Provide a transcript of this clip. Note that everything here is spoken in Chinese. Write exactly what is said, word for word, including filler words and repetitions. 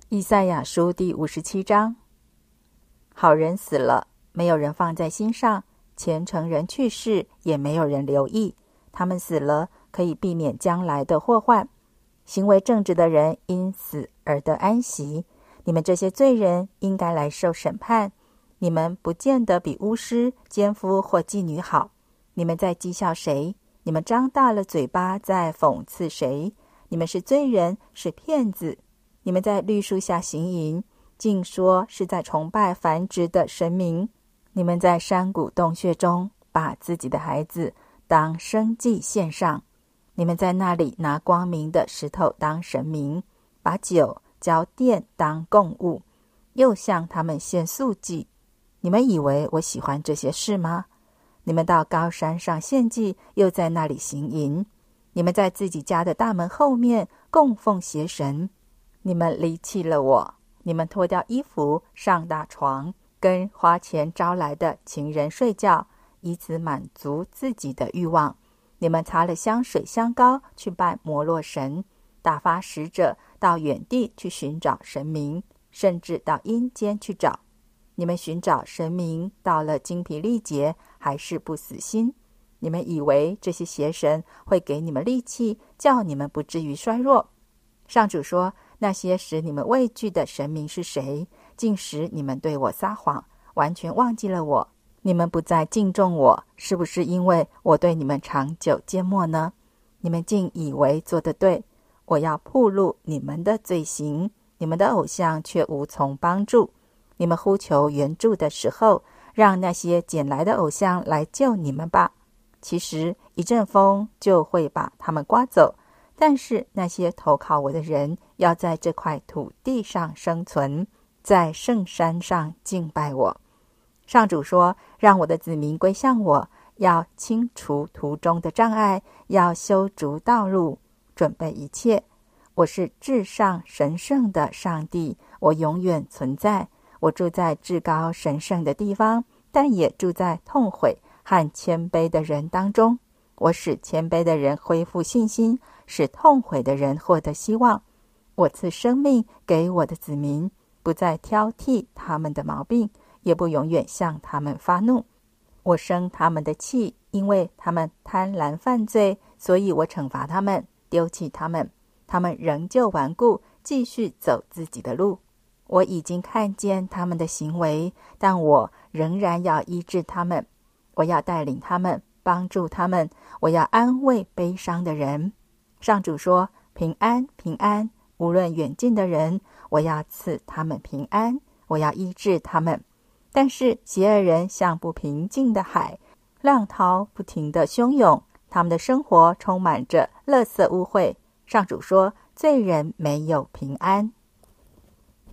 以赛亚书第五十七章。好人死了，没有人放在心上；虔诚人去世，也没有人留意。他们死了，可以避免将来的祸患。行为正直的人因死而得安息。你们这些罪人应该来受审判。你们不见得比巫师、奸夫或妓女好。你们在讥笑谁？你们张大了嘴巴在讽刺谁？你们是罪人，是骗子。你们在绿树下行淫，竟说是在崇拜繁殖的神明。你们在山谷洞穴中把自己的孩子当生祭献上。你们在那里拿光明的石头当神明，把酒浇奠当供物，又向他们献素祭。你们以为我喜欢这些事吗？你们到高山上献祭，又在那里行淫。你们在自己家的大门后面供奉邪神。你们离弃了我，你们脱掉衣服上大床，跟花钱招来的情人睡觉，以此满足自己的欲望。你们擦了香水香膏去拜摩洛神，打发使者到远地去寻找神明，甚至到阴间去找。你们寻找神明到了精疲力竭，还是不死心。你们以为这些邪神会给你们力气，叫你们不至于衰弱。上主说，那些使你们畏惧的神明是谁？竟使你们对我撒谎，完全忘记了我。你们不再敬重我，是不是因为我对你们长久缄默呢？你们竟以为做得对，我要暴露你们的罪行，你们的偶像却无从帮助。你们呼求援助的时候，让那些捡来的偶像来救你们吧。其实一阵风就会把他们刮走，但是那些投靠我的人要在这块土地上生存，在圣山上敬拜我。上主说，让我的子民归向我，要清除途中的障碍，要修筑道路，准备一切。我是至上神圣的上帝，我永远存在。我住在至高神圣的地方，但也住在痛悔和谦卑的人当中。我使谦卑的人恢复信心，使痛悔的人获得希望。我赐生命给我的子民，不再挑剔他们的毛病，也不永远向他们发怒。我生他们的气，因为他们贪婪犯罪，所以我惩罚他们，丢弃他们。他们仍旧顽固，继续走自己的路。我已经看见他们的行为，但我仍然要医治他们。我要带领他们，帮助他们，我要安慰悲伤的人。上主说，平安平安，无论远近的人，我要赐他们平安，我要医治他们。但是邪恶人像不平静的海，浪涛不停地汹涌，他们的生活充满着垃圾污秽。上主说，罪人没有平安。